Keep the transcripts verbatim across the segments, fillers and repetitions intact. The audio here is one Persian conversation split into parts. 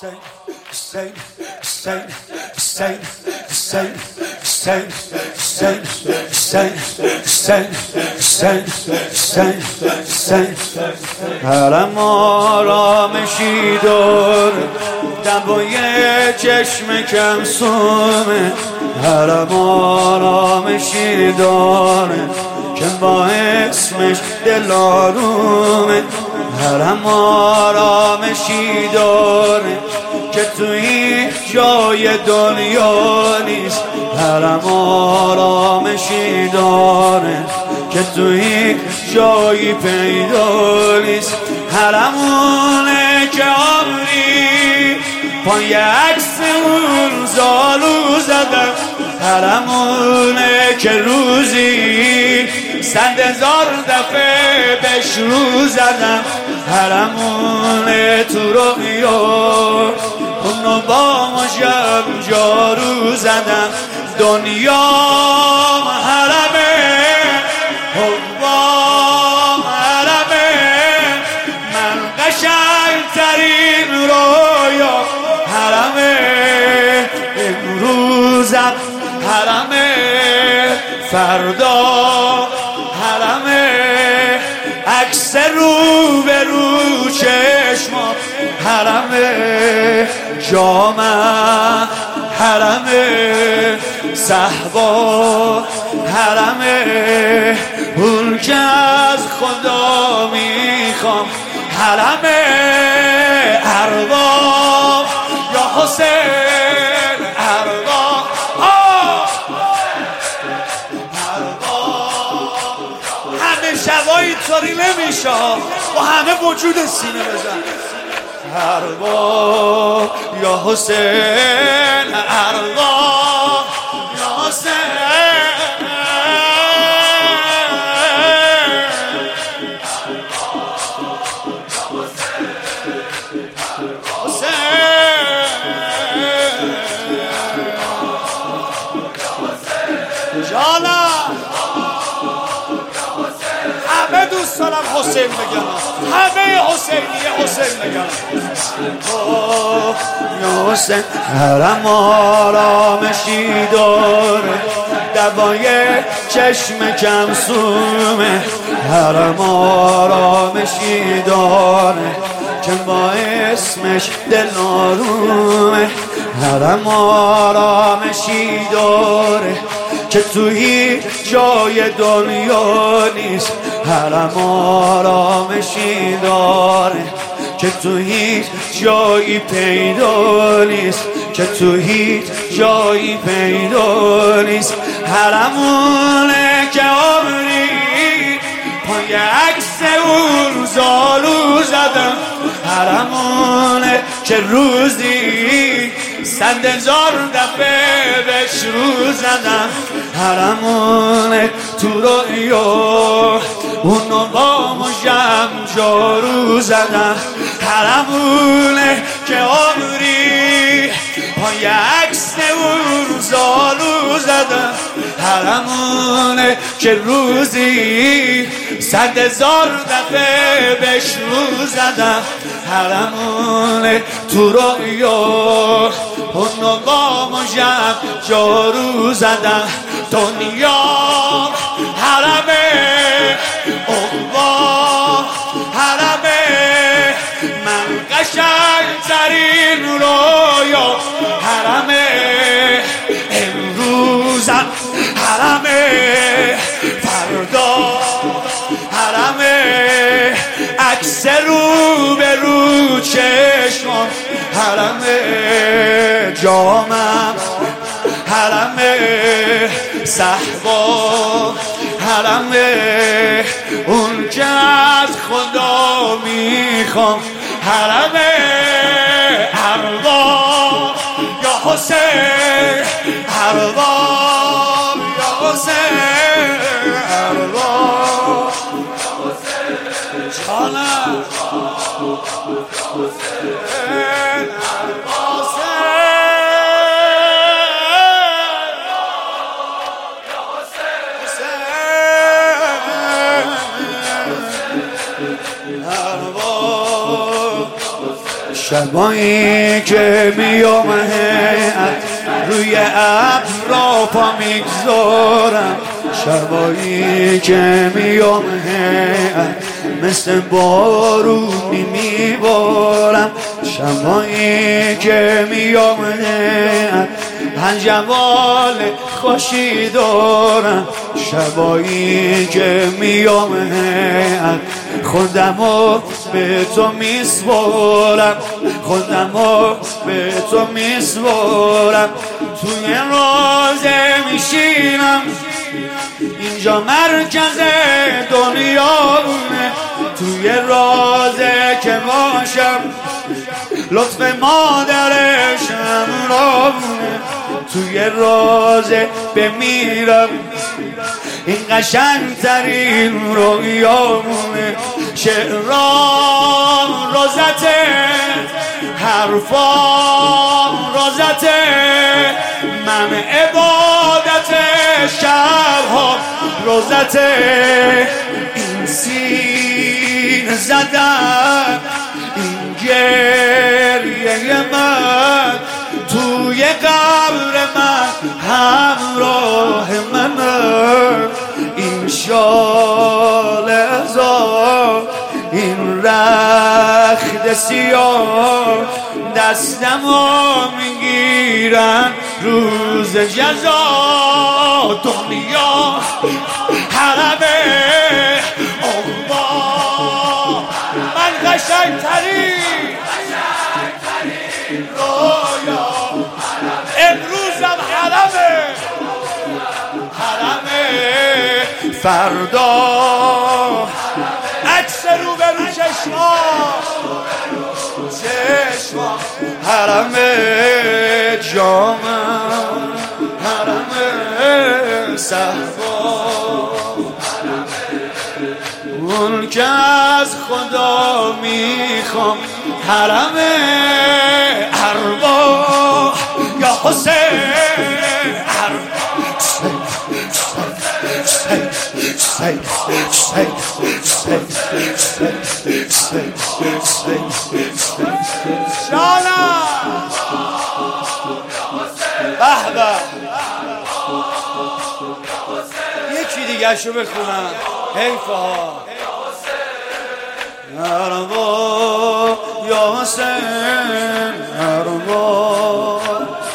Hussein, Hussein, Hussein, Hussein, Hussein, Hussein, Hussein, Hussein, Hussein, Hussein, Hussein. حرم آرامشی داره، دبای چشم کمسومه. حرم آرامشی داره که با اسمش دل آرومه. حرم آرامشی داره که توی جای دنیا نیست. حرم آرامشی داره که توی جایی پیدا نیست. حرمونه که عمری پای عکس اون زالو زدم. حرمونه که روزی صد هزار دفعه بهش رو زدم. حرمونه تو رویا اونو با مشم جارو زدم. دنیا حرمه، حقوام حرمه، من قشنگترین رویا حرمه. امروزم حرمه، فردا حرمه، عکس رو به رو چشما حرمه. جامم حرمه، صحبا حرمه، اون که از خدا میخوام حرمه. ارباب یا حسین، ارباب همه شبایی طوری نمیشه و همه وجود سینه بزن. ارباب یا حسین، ارباب یا حسین. جانم همه دوست دارم حسین بگم، همه حسینیه حسین بگم. یا حسین. حرم آرامشی داره، دوای چشم کمسومه. حرم آرامشی داره که با اسمش دل آرومه. حرم آرامشی داره که تو هیچ جای دنیا نیست. حرم آرامشی داره که تو هیچ جایی پیدا نیست، که تو هیچ جایی پیدا نیست. حرمونه که عمری پای عکس اون زالو زدم. حرمونه که روزی صد هزار دفعه بهش رو زدم. حرمونه تو رویا اونو با مشم جارو زدم. حرمونه که عمری پای عکس اون زالو زدم. حرمونه که روزی صد هزار دفعه بهش رو زدم. حرمونه تو رویا اونو با مشم جارو زدم. دنیا حرمه، عقبا حرمه، من قشنگترین رویا حرمه. امروزم حرمه، فردا حرمه، عکس رو به رو چشمم حرمه. جامم حرمه، صحبا حرمه، اون که از خدا میخوام حرمه. ارباب یا حسین، ارباب یا حسین، ارباب یا حسین. جانم شبایی که میام روی ابرا پا میگذارم، شبایی که میام مثل بارونی میبارم، شبایی که میام هنجوال خوشی دارم، شبایی که میام خودمو به تو میسپارم، خودمو به تو میسپارم. توی روزه میشینم، اینجا مرکز دنیامونه، توی روزه که باشم لطف مادرشم رامونه، توی روزه بمیرم این قشنگترین رویامونه. شعرام روزته، حرفام روزته، من عبادت شبها روزته. این سینه زدن، این گریه من توی قبر من همراه من، این شال ازار، این رخت سیاه دستمو میگیرن روز جزا. دنیا حرمه عقبا، من قشنگترین رویا امروزم حرمه، حرمه فردا عکس رو به رو چشما، چشما حرمه جامم، حرمه صحبا، اون که از خدا میخوام، حرمه ارواح یا حسین، جانم به به. یکی دیگه شو بخونم، حیفه ها. ارواح یا حسین، ارواح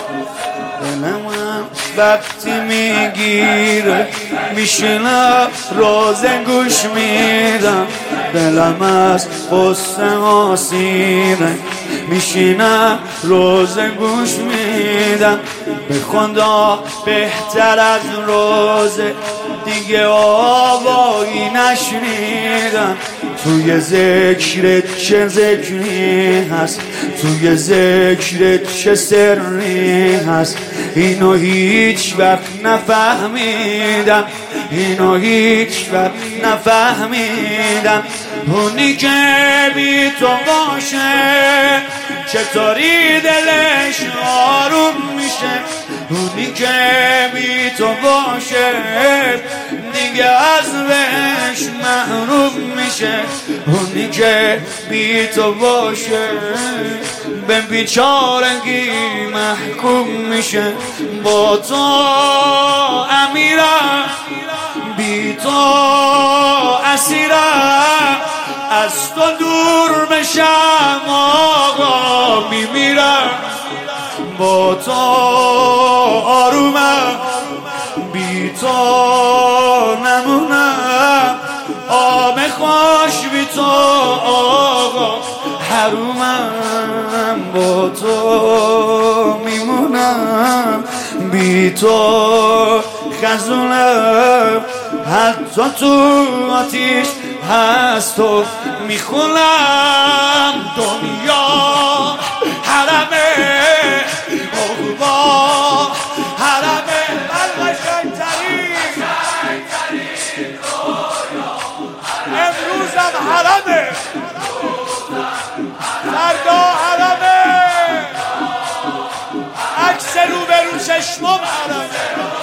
دلم وقتی میگیره میشینم روزه گوش میدم، دلم از قصه آسیره میشینم روزه گوش میدم. به خدا بهتر از روزه دیگه آوایی نشنیدم. توی ذکرت چه ذکری هست، توی ذکرت چه سری هست، اینو هیچ وقت نفهمیدم، اینو هیچ وقت نفهمیدم. اونی که بی تو باشه چطوری دلش آروم میشه، اونی که بی تو باشه دیگه از بهش محروم میشه، اونی که بی تو باشه به بیچارگی محکوم میشه. با تو امیرم، بی تو اسیرم، از تو دور بشم آقا میمیرم. با تو آرومم، بی تو نمونم، آب خوش بی تو آقا حرومم. با تو میمونم، بی تو خزونم، حتی تو آتیش هست و میخونم. دنیا حرمه عقبا، حرمه قشنگترین امروزم حرمه، فردا حرمه، عکس رو به رو چشمم حرمه،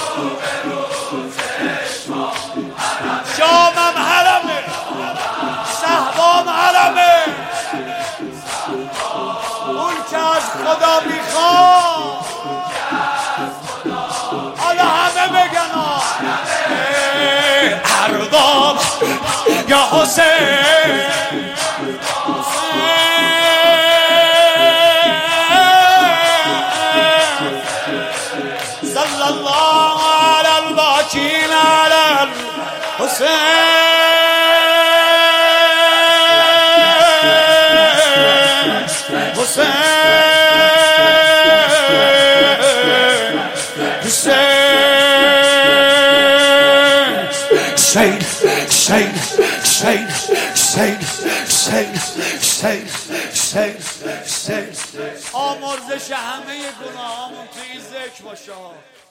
جامم حرمه، صحبام حرمه. اون که از خدا میخواد حالا همه بگن ارباب یا حسین صلی الله علی الباکین علی الحسین حسین حسین حسین حسین حسین حسین حسین حسین حسین آمرزش همه گناهامون توی ذکر باشه